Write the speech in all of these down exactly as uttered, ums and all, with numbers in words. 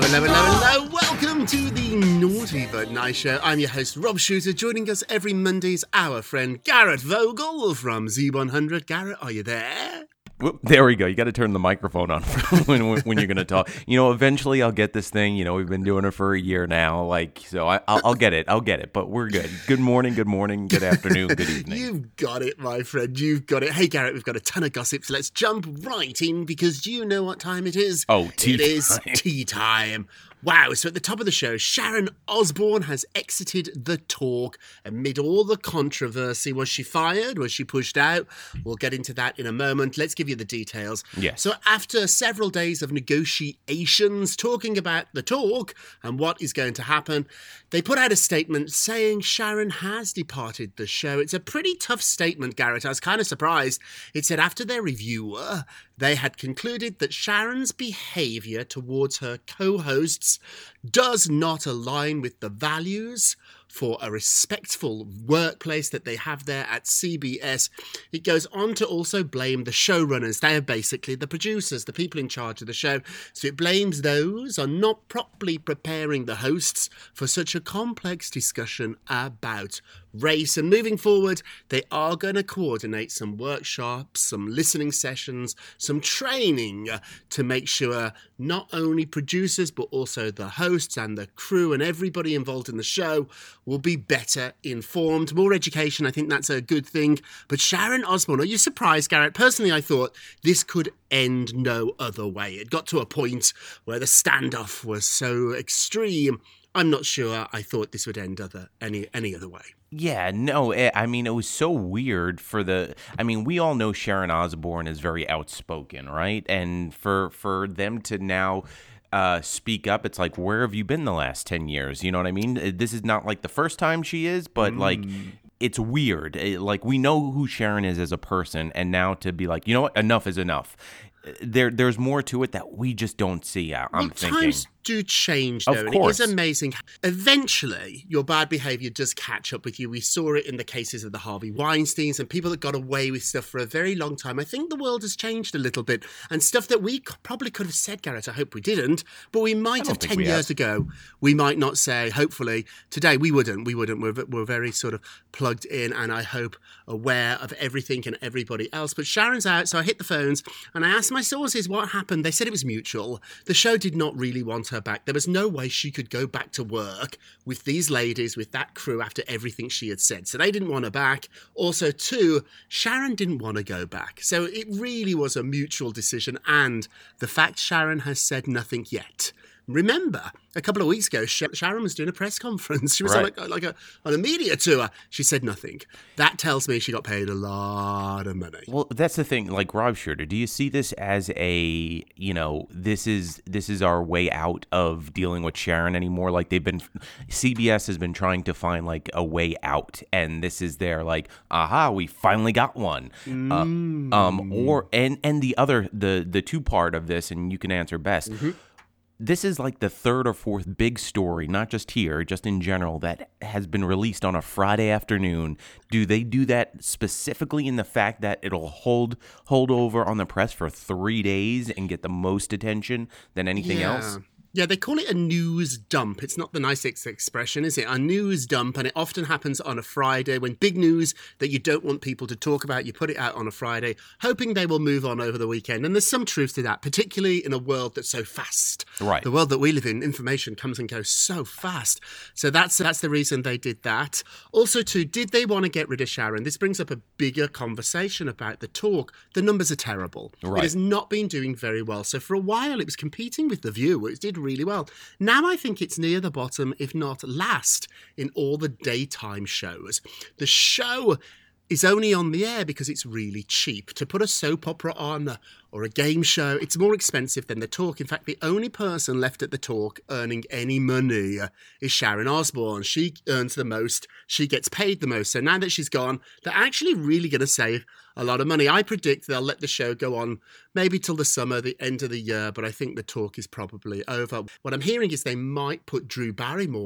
hello, hello, hello. Welcome to the Naughty But Nice Show. I'm your host, Rob Shooter. Joining us every Monday is our friend Garrett Vogel from Z one hundred. Garrett, are you there? Whoop, there we go. You got to turn the microphone on when, when you're going to talk. You know, eventually I'll get this thing. You know, we've been doing it for a year now. Like, so I, I'll, I'll get it. I'll get it. But we're good. Good morning, good morning, good afternoon, good evening. You've got it, my friend. You've got it. Hey, Garrett, we've got a ton of gossips. Let's jump right in because you know what time it is. Oh, tea It time. is tea time. Wow, so at the top of the show, Sharon Osbourne has exited the talk amid all the controversy. Was she fired? Was she pushed out? We'll get into that in a moment. Let's give you the details. Yes. So after several days of negotiations, talking about the talk and what is going to happen, they put out a statement saying Sharon has departed the show. It's a pretty tough statement, Garrett. I was kind of surprised. It said after their reviewer, they had concluded that Sharon's behaviour towards her co-hosts does not align with the values for a respectful workplace that they have there at C B S. It goes on to also blame the showrunners. They are basically the producers, the people in charge of the show. So it blames those on not properly preparing the hosts for such a complex discussion about race. And moving forward, they are going to coordinate some workshops, some listening sessions, some training uh, to make sure not only producers but also the hosts and the crew and everybody involved in the show will be better informed. More education, I think that's a good thing. But Sharon Osbourne, are you surprised, Garrett? Personally, I thought this could end no other way. It got to a point where the standoff was so extreme. I'm not sure I thought this would end other any any other way. Yeah, no, it, I mean, it was so weird for the, I mean, we all know Sharon Osbourne is very outspoken, right? And for for them to now uh, speak up, it's like, where have you been the last ten years? You know what I mean? This is not like the first time she is, but mm. like, it's weird. It, like, we know who Sharon is as a person, and now to be like, you know what, enough is enough. There, There's more to it that we just don't see, I'm well, thinking. Times do change, though, of and course. it is amazing. Eventually, your bad behaviour does catch up with you. We saw it in the cases of the Harvey Weinsteins and people that got away with stuff for a very long time. I think the world has changed a little bit, and stuff that we probably could have said, Garrett, I hope we didn't, but we might have ten years have. ago, we might not say, hopefully. Today, we wouldn't. We wouldn't. We're, we're very sort of plugged in, and I hope aware of everything and everybody else. But Sharon's out, so I hit the phones, and I asked my sources what happened. They said it was mutual. The show did not really want her back. There was no way she could go back to work with these ladies, with that crew, after everything she had said. So they didn't want her back. Also, too, Sharon didn't want to go back. So it really was a mutual decision. And the fact Sharon has said nothing yet. Remember, a couple of weeks ago, Sharon was doing a press conference. She was right. on, like, like a, on a media tour. She said nothing. That tells me she got paid a lot of money. Well, that's the thing. Like, Rob Shooter, do you see this as a, you know, this is this is our way out of dealing with Sharon anymore? Like, they've been, C B S has been trying to find, like, a way out. And this is their, like, aha, we finally got one. Mm. Uh, um, or, and, and the other, the, the two part of this, and you can answer best. Mm-hmm. This is like the third or fourth big story, not just here, just in general, that has been released on a Friday afternoon. Do they do that specifically in the fact that it'll hold hold over on the press for three days and get the most attention than anything yeah. else? Yeah, they call it a news dump. It's not the nicest expression, is it? A news dump, and it often happens on a Friday when big news that you don't want people to talk about, you put it out on a Friday, hoping they will move on over the weekend. And there's some truth to that, particularly in a world that's so fast. Right. The world that we live in, information comes and goes so fast. So that's that's the reason they did that. Also, too, did they want to get rid of Sharon? This brings up a bigger conversation about the talk. The numbers are terrible. Right. It has not been doing very well. So for a while, it was competing with The View. It did really well. Now I think it's near the bottom, if not last, in all the daytime shows. The show is only on the air because it's really cheap. To put a soap opera on or a game show, it's more expensive than the talk. In fact, the only person left at the talk earning any money is Sharon Osbourne. She earns the most. She gets paid the most. So now that she's gone, they're actually really going to save a lot of money. I predict they'll let the show go on maybe till the summer, the end of the year, but I think the talk is probably over. What I'm hearing is they might put Drew Barrymore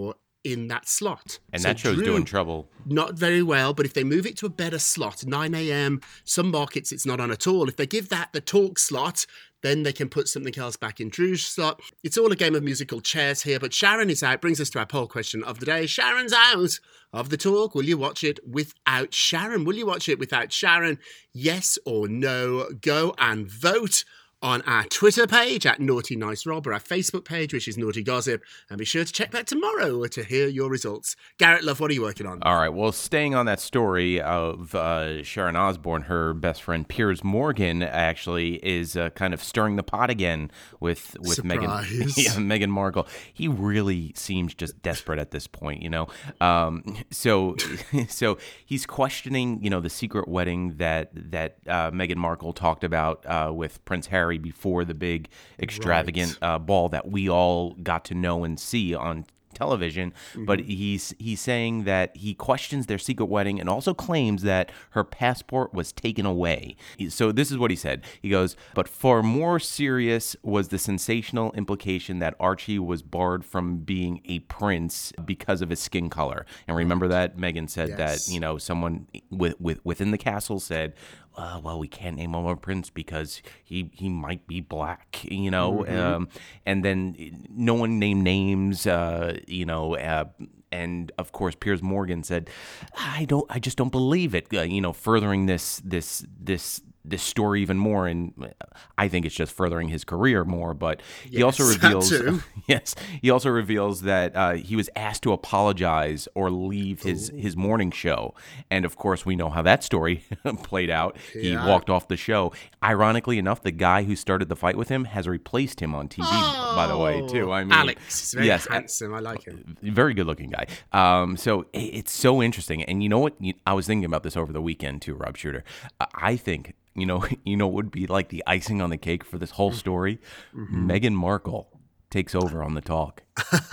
in that slot. And so that show's Drew, doing trouble. Not very well, but if they move it to a better slot, nine a.m., some markets it's not on at all. If they give that the talk slot, then they can put something else back in Drew's slot. It's all a game of musical chairs here, but Sharon is out. Brings us to our poll question of the day. Sharon's out of the talk. Will you watch it without Sharon? Will you watch it without Sharon? Yes or no? Go and vote on our Twitter page at Naughty Nice Rob, or our Facebook page, which is Naughty Gossip, and be sure to check back tomorrow to hear your results. Garrett Love, what are you working on? All right, well, staying on that story of uh, Sharon Osbourne, her best friend Piers Morgan actually is uh, kind of stirring the pot again with with Meghan, yeah, Meghan Markle. He really seems just desperate at this point, you know. Um, so, so he's questioning, you know, the secret wedding that that uh, Meghan Markle talked about uh, with Prince Harry before the big extravagant right. uh, ball that we all got to know and see on television. Mm-hmm. But he's he's saying that he questions their secret wedding and also claims that her passport was taken away. So this is what he said. He goes, but far more serious was the sensational implication that Archie was barred from being a prince because of his skin color. And remember that Meghan said yes. that, you know, someone with, with within the castle said, Uh, well, we can't name him a prince because he, he might be black, you know, mm-hmm. um, and then no one named names, uh, you know, uh, and of course Piers Morgan said, I don't, I just don't believe it, uh, you know, furthering this, this, this. this story even more, and I think it's just furthering his career more. But he yes, also reveals, yes, he also reveals that uh, he was asked to apologize or leave his Ooh. his morning show, and of course we know how that story played out. Yeah. He walked off the show. Ironically enough, the guy who started the fight with him has replaced him on T V. Oh, by the way, too. I mean, Alex, he's very yes, handsome. I like him. Very good looking guy. Um, so it's so interesting, and you know what? I was thinking about this over the weekend too, Rob Shooter. I think. You know, you know, what would be like the icing on the cake for this whole story? Mm-hmm. Meghan Markle takes over on the talk.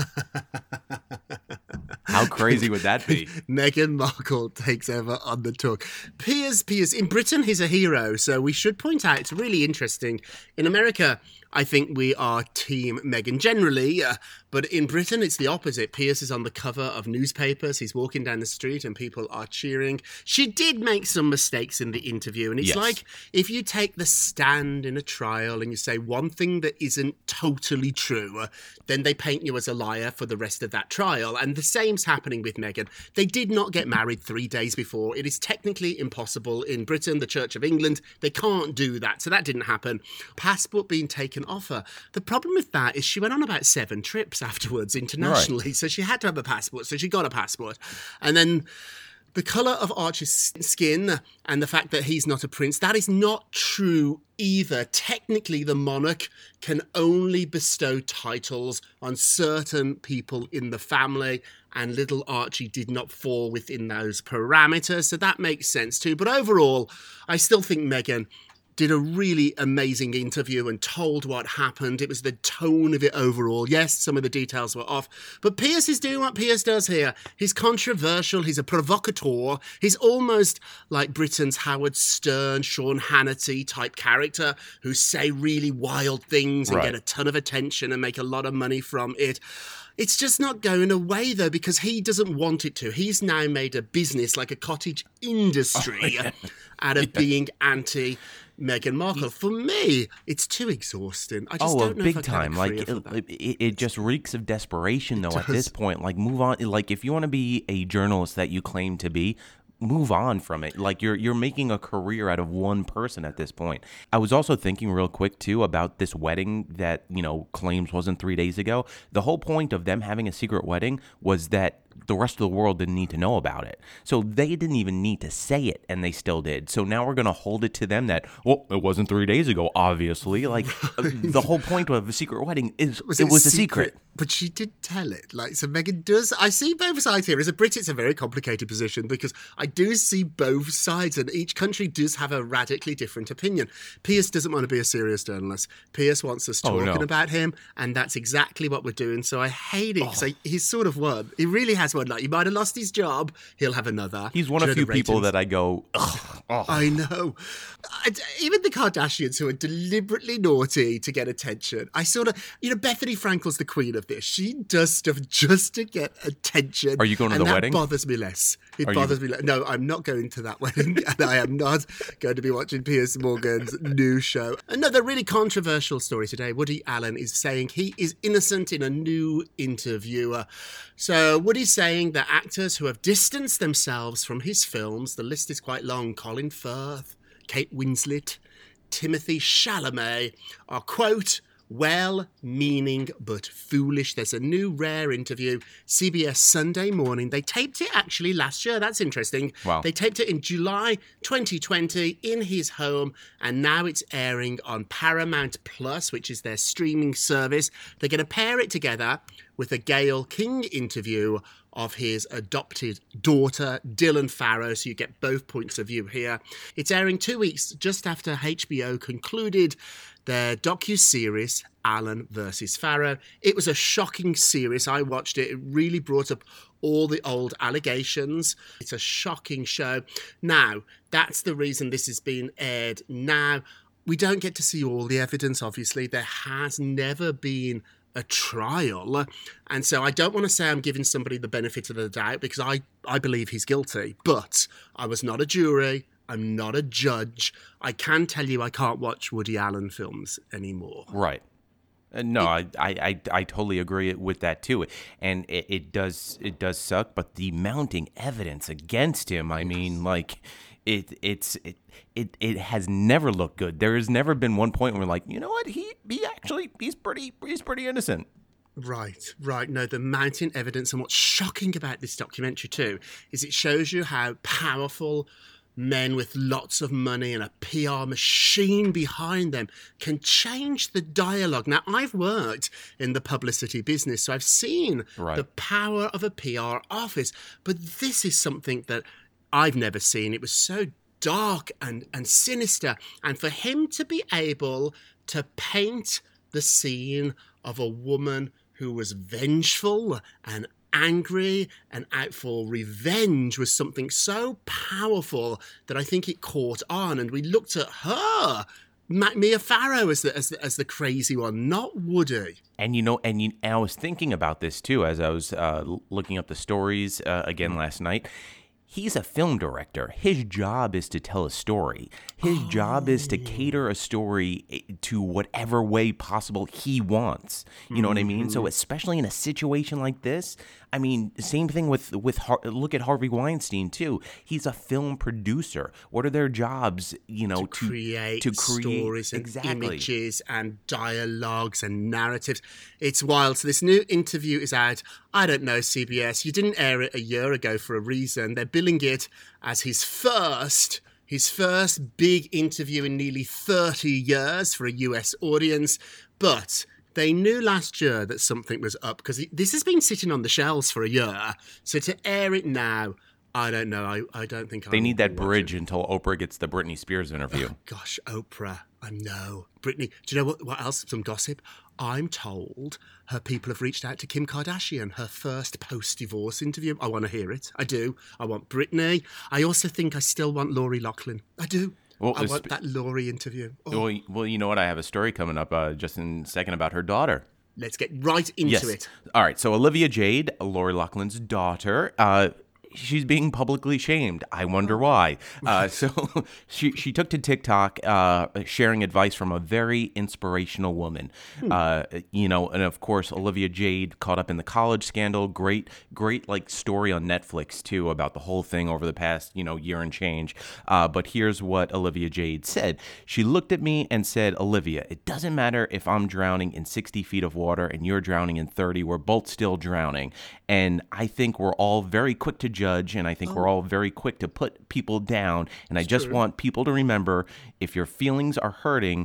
How crazy would that be? Meghan Markle takes over on the talk. Piers, Piers, in Britain, he's a hero. So we should point out, it's really interesting. In America, I think we are team Meghan generally, uh, but in Britain, it's the opposite. Piers is on the cover of newspapers. He's walking down the street and people are cheering. She did make some mistakes in the interview. And it's yes. like if you take the stand in a trial and you say one thing that isn't totally true, uh, then they paint you as a liar for the rest of that trial. And the same's happening with Meghan. They did not get married three days before. It is technically impossible in Britain, the Church of England. They can't do that. So that didn't happen. Passport being taken off her. The problem with that is she went on about seven trips afterwards internationally. Right. So she had to have a passport. So she got a passport. And then the colour of Archie's skin and the fact that he's not a prince, that is not true either. Technically, the monarch can only bestow titles on certain people in the family, and little Archie did not fall within those parameters, so that makes sense too. But overall, I still think Meghan did a really amazing interview and told what happened. It was the tone of it overall. Yes, some of the details were off, but Piers is doing what Piers does here. He's controversial. He's a provocateur. He's almost like Britain's Howard Stern, Sean Hannity type character who say really wild things and right. get a ton of attention and make a lot of money from it. It's just not going away, though, because he doesn't want it to. He's now made a business, like a cottage industry, oh, yeah. out of yeah. being anti Meghan Markle. For me, it's too exhausting. I just oh, don't know big if I time. Like it, it, it just reeks of desperation, though. At this point, like move on. Like if you want to be a journalist that you claim to be, move on from it. Like you're you're making a career out of one person at this point. I was also thinking real quick too about this wedding that, you know, claims wasn't three days ago. The whole point of them having a secret wedding was that the rest of the world didn't need to know about it. So they didn't even need to say it, and they still did. So now we're going to hold it to them that, well, it wasn't three days ago, obviously. Like, the whole point of a secret wedding is was it, it was a secret? secret. But she did tell it. Like, so Meghan does... I see both sides here. As a Brit, it's a very complicated position because I do see both sides, and each country does have a radically different opinion. Piers doesn't want to be a serious journalist. Piers wants us talking oh, no. about him, and that's exactly what we're doing. So I hate it. Oh. So he's sort of won. He really has won. Like, he might have lost his job. He'll have another. He's one of few people that I go, ugh, Oh. I know. I, even the Kardashians, who are deliberately naughty to get attention. I sort of, you know, Bethany Frankel's the queen of this. She does stuff just to get attention. Are you going to and the that wedding? bothers me less. It Are bothers you... me less. No, I'm not going to that wedding. And I am not going to be watching Piers Morgan's new show. Another really controversial story today. Woody Allen is saying he is innocent in a new interview. So Woody's saying that actors who have distanced themselves from his films, the list is quite long, Colin Firth, Kate Winslet, Timothy Chalamet, are, quote, well-meaning but foolish. There's a new rare interview, C B S Sunday Morning. They taped it actually last year. That's interesting. Wow. They taped it in July twenty twenty in his home, and now it's airing on Paramount Plus, which is their streaming service. They're going to pair it together with a Gayle King interview of his adopted daughter, Dylan Farrow, so you get both points of view here. It's airing two weeks just after H B O concluded their docu-series, Allen versus Farrow. It was a shocking series. I watched it. It really brought up all the old allegations. It's a shocking show. Now, that's the reason this is being aired now. We don't get to see all the evidence, obviously. There has never been a trial, and so I don't want to say I'm giving somebody the benefit of the doubt, because I, I believe he's guilty, but I was not a jury, I'm not a judge. I can tell you I can't watch Woody Allen films anymore. Right. Uh, no, I, I, I, I totally agree with that too, and it, it does it does suck. But the mounting evidence against him, I mean, like, it it's it it, it has never looked good. There has never been one point where we're like, you know what, he he actually he's pretty he's pretty innocent. Right, right. No, the mounting evidence, and what's shocking about this documentary too is it shows you how powerful men with lots of money and a P R machine behind them can change the dialogue. Now, I've worked in the publicity business, so I've seen Right. the power of a P R office, but this is something that I've never seen. It was so dark and, and sinister, and for him to be able to paint the scene of a woman who was vengeful and angry and out for revenge was something so powerful that I think it caught on, and we looked at her, Ma- Mia Farrow, as the, as the as the crazy one, not Woody. And you know, and, you, and I was thinking about this too as I was uh, looking up the stories uh, again last night. He's a film director. His job is to tell a story. His oh. job is to cater a story to whatever way possible he wants. You know mm-hmm. what I mean? So especially in a situation like this, I mean, same thing with, with Har- look at Harvey Weinstein too. He's a film producer. What are their jobs, you know, to, to create to create stories and exactly. images and dialogues and narratives. It's wild. So this new interview is out. I don't know, C B S. You didn't air it a year ago for a reason. They're billing it as his first, his first big interview in nearly thirty years for a U S audience. But they knew last year that something was up, because this has been sitting on the shelves for a year. So to air it now, I don't know. I, I don't think they I need that bridge it. until Oprah gets the Britney Spears interview. Oh, gosh, Oprah. I know. Britney. Do you know what, what else? Some gossip. I'm told her people have reached out to Kim Kardashian, her first post-divorce interview. I want to hear it. I do. I want Britney. I also think I still want Lori Loughlin. I do. Well, I want sp- that Lori interview. Oh. Well, well, you know what? I have a story coming up uh, just in a second about her daughter. Let's get right into yes. it. All right. So Olivia Jade, Lori Loughlin's daughter, uh, she's being publicly shamed. I wonder why. Uh, so she she took to TikTok uh, sharing advice from a very inspirational woman. Hmm. Uh, you know, and of course, Olivia Jade caught up in the college scandal. Great, great like story on Netflix too about the whole thing over the past, you know, year and change. Uh, but here's what Olivia Jade said. She looked at me and said, "Olivia, it doesn't matter if I'm drowning in sixty feet of water and you're drowning in thirty. We're both still drowning." And I think we're all very quick to judge, and I think oh. we're all very quick to put people down. And That's I just true. want people to remember, if your feelings are hurting,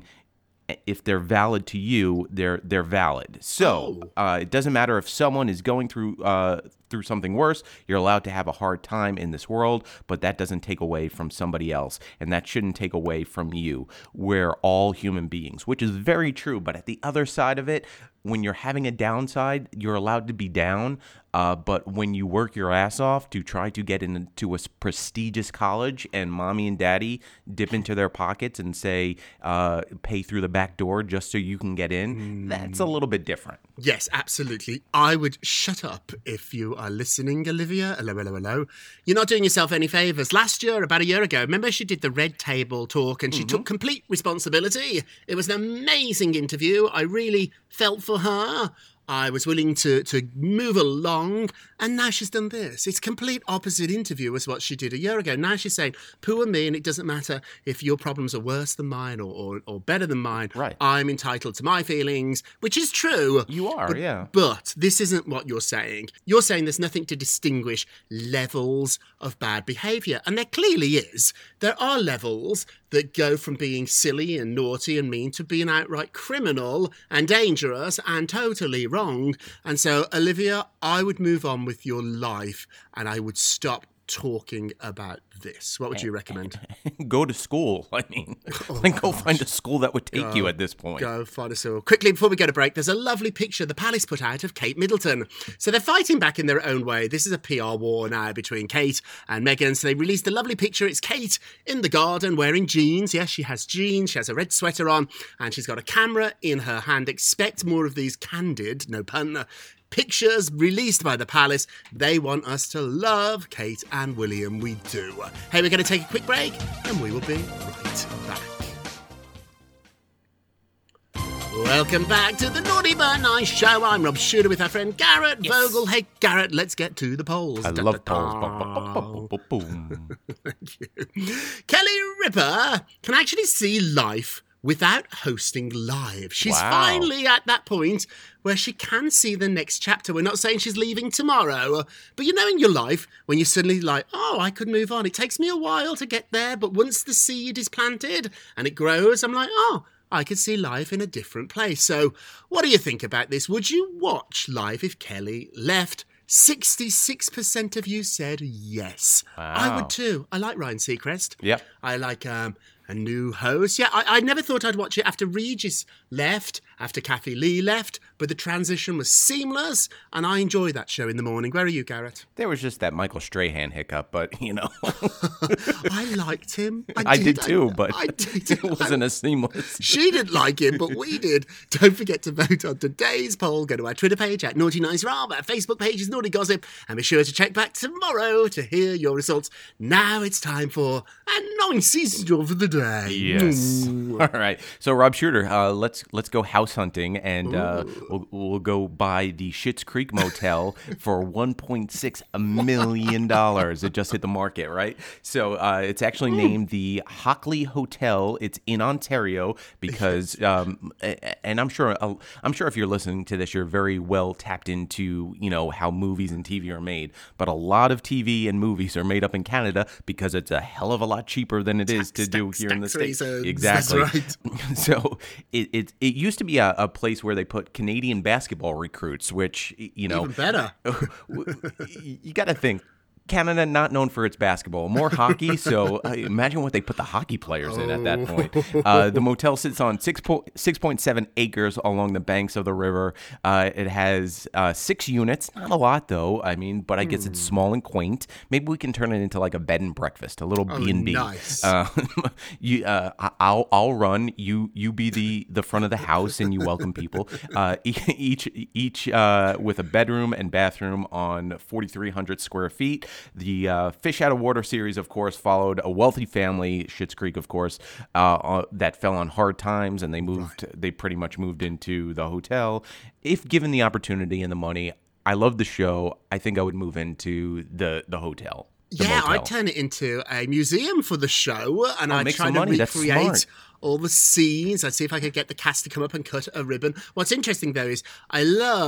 if they're valid to you, they're they're valid. So oh. uh, it doesn't matter if someone is going through uh, through something worse. You're allowed to have a hard time in this world, but that doesn't take away from somebody else, and that shouldn't take away from you. We're all human beings, which is very true. But at the other side of it, when you're having a downside, you're allowed to be down. Uh, but when you work your ass off to try to get into a prestigious college and mommy and daddy dip into their pockets and say, uh, pay through the back door just so you can get in, mm. that's a little bit different. Yes, absolutely. I would shut up if you are listening, Olivia. Hello, hello, hello. You're not doing yourself any favours. Last year, about a year ago, remember she did the Red Table talk and she mm-hmm. took complete responsibility. It was an amazing interview. I really felt for her. I was willing to, to move along, and now she's done this. It's complete opposite interview as what she did a year ago. Now she's saying, poor me, and it doesn't matter if your problems are worse than mine or, or, or better than mine. Right. I'm entitled to my feelings, which is true. You are, but, yeah. But this isn't what you're saying. You're saying there's nothing to distinguish levels of bad behaviour, and there clearly is. There are levels that go from being silly and naughty and mean to being outright criminal and dangerous and totally wrong. And so, Olivia, I would move on with your life and I would stop talking about this. What would you recommend? Go to school. I mean, oh, then go gosh. find a school that would take go, you at this point. Go find a school. Quickly, before we go to break, there's a lovely picture the Palace put out of Kate Middleton. So they're fighting back in their own way. This is a P R war now between Kate and Meghan. So they released a lovely picture. It's Kate in the garden wearing jeans. Yes, she has jeans. She has a red sweater on and she's got a camera in her hand. Expect more of these candid, no pun, pictures released by the Palace. They want us to love Kate and William. We do. Hey, we're going to take a quick break and we will be right back. Welcome back to the Naughty But Nice Show. I'm Rob Shuter with our friend Garrett yes. Vogel. Hey, Garrett, let's get to the polls. I da, love da, polls. Da. Boom. Thank you. Kelly Ripa can actually see life without hosting live. She's wow. finally at that point where she can see the next chapter. We're not saying she's leaving tomorrow, but you know in your life when you're suddenly like, oh, I could move on. It takes me a while to get there, but once the seed is planted and it grows, I'm like, oh, I could see life in a different place. So what do you think about this? Would you watch live if Kelly left? sixty-six percent of you said yes. Wow. I would too. I like Ryan Seacrest. Yep. I like um, a new host. Yeah, I, I never thought I'd watch it after Regis left, after Kathy Lee left, but the transition was seamless, and I enjoy that show in the morning. Where are you, Garrett? There was just that Michael Strahan hiccup, but, you know. I liked him. I did, I did too, I, but I did. it wasn't as seamless. She didn't like him, but we did. Don't forget to vote on today's poll. Go to our Twitter page at Naughty Nice Rob, our Facebook page is Naughty Gossip, and be sure to check back tomorrow to hear your results. Now it's time for a nice season of the day. Yes. Ooh. All right. So, Rob Shuter, uh, let's let's go house hunting, and uh, we'll, we'll go buy the Schitt's Creek Motel for one point six million dollars. It just hit the market, right? So uh, it's actually named the Hockley Hotel. It's in Ontario because, um, and I'm sure I'm sure if you're listening to this, you're very well tapped into, you know, how movies and T V are made. But a lot of T V and movies are made up in Canada because it's a hell of a lot cheaper than it is to do here in the States. Exactly. That's right. So it, it it used to be a, a place where they put Canadian basketball recruits, which, you know, even better. You got to think. Canada not known for its basketball, more hockey. So uh, imagine what they put the hockey players in at that point. Uh, the motel sits on six point seven acres along the banks of the river. Uh, it has uh, six units, not a lot though. I mean, but I guess mm. it's small and quaint. Maybe we can turn it into like a bed and breakfast, a little B and B. Nice. Uh, you, uh, I'll I'll run. You you be the, the front of the house and you welcome people. Uh, each each uh, with a bedroom and bathroom on forty-three hundred square feet. The uh, Fish Out of Water series, of course, followed a wealthy family, Schitt's Creek, of course, uh, uh, that fell on hard times, and they moved. Right. They pretty much moved into the hotel. If given the opportunity and the money, I love the show. I think I would move into the the hotel. The yeah, motel. I'd turn it into a museum for the show, and oh, I'd make try some to money. That's recreate smart. all the scenes. I'd see if I could get the cast to come up and cut a ribbon. What's interesting, though, is I love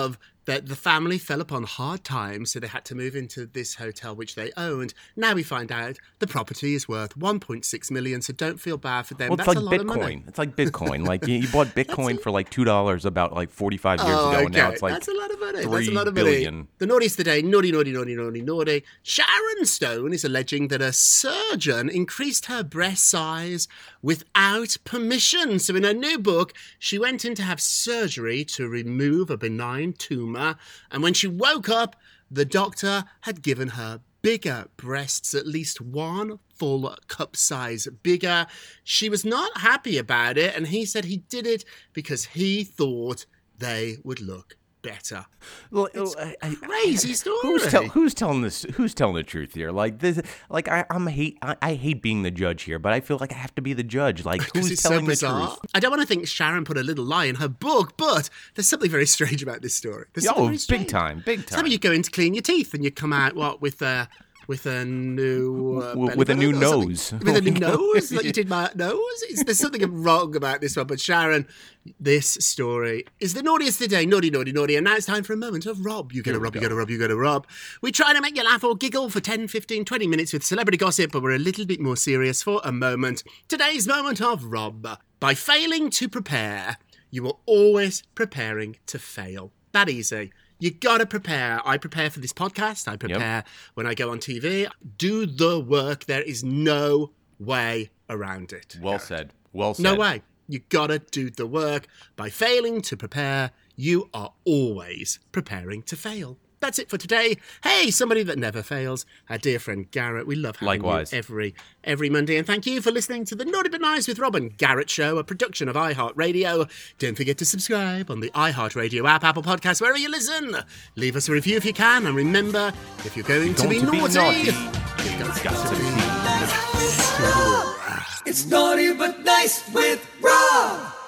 that the family fell upon hard times, so they had to move into this hotel which they owned. Now we find out the property is worth one point six million dollars, so don't feel bad for them. Well, it's That's like a lot Bitcoin. of money. It's like Bitcoin. Like you, you bought Bitcoin for like two dollars about like forty-five years Oh, ago, okay. and now it's like That's a lot of money. three That's a lot of billion. money. The naughtiest today, naughty, naughty, naughty, naughty, naughty. Sharon Stone is alleging that a surgeon increased her breast size without permission. So in her new book, she went in to have surgery to remove a benign tumour, and when she woke up, the doctor had given her bigger breasts, at least one full cup size bigger. She was not happy about it, and he said he did it because he thought they would look better. Well, It's I, I, crazy story. Who's, tell, who's telling this? Who's telling the truth here? Like this? Like I, I'm hate. I, I hate being the judge here, but I feel like I have to be the judge. Like who's it's telling so the bizarre. truth? I don't want to think Sharon put a little lie in her book, but there's something very strange about this story. There's something Oh, very big strange. time, big It's how time. you go in to clean your teeth and you come out what with a with a new uh, W- belly with a new button or something? nose. with a new nose like you did my nose. It's, there's something wrong about this one, but Sharon, this story is the naughtiest today. Naughty, naughty, naughty. And now it's time for a moment of Rob. You gotta Here we Rob, you go. gotta Rob, you gotta Rob. We try to make you laugh or giggle for ten, fifteen, twenty minutes with celebrity gossip, but we're a little bit more serious for a moment. Today's moment of Rob. By failing to prepare, you are always preparing to fail. That easy. You gotta prepare. I prepare for this podcast. I prepare when I go on T V. Do the work. There is no way around it. Well said. Well said. No way. You gotta do the work. By failing to prepare, you are always preparing to fail. That's it for today. Hey, somebody that never fails, our dear friend Garrett. We love having Likewise. you every every Monday. And thank you for listening to the Naughty But Nice with Rob and Garrett show, a production of iHeartRadio. Don't forget to subscribe on the iHeartRadio app, Apple Podcasts, wherever you listen. Leave us a review if you can. And remember, if you're going to, Going be, to be naughty, naughty, you've got, got to to be be nice. It's Naughty But Nice with Rob.